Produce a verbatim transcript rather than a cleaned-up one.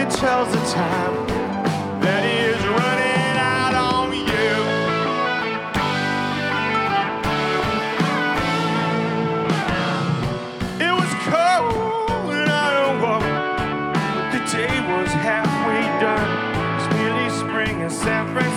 tells the time that he is running out on you. It was cold and I don't walk, but the day was halfway done. It's nearly spring in San Francisco.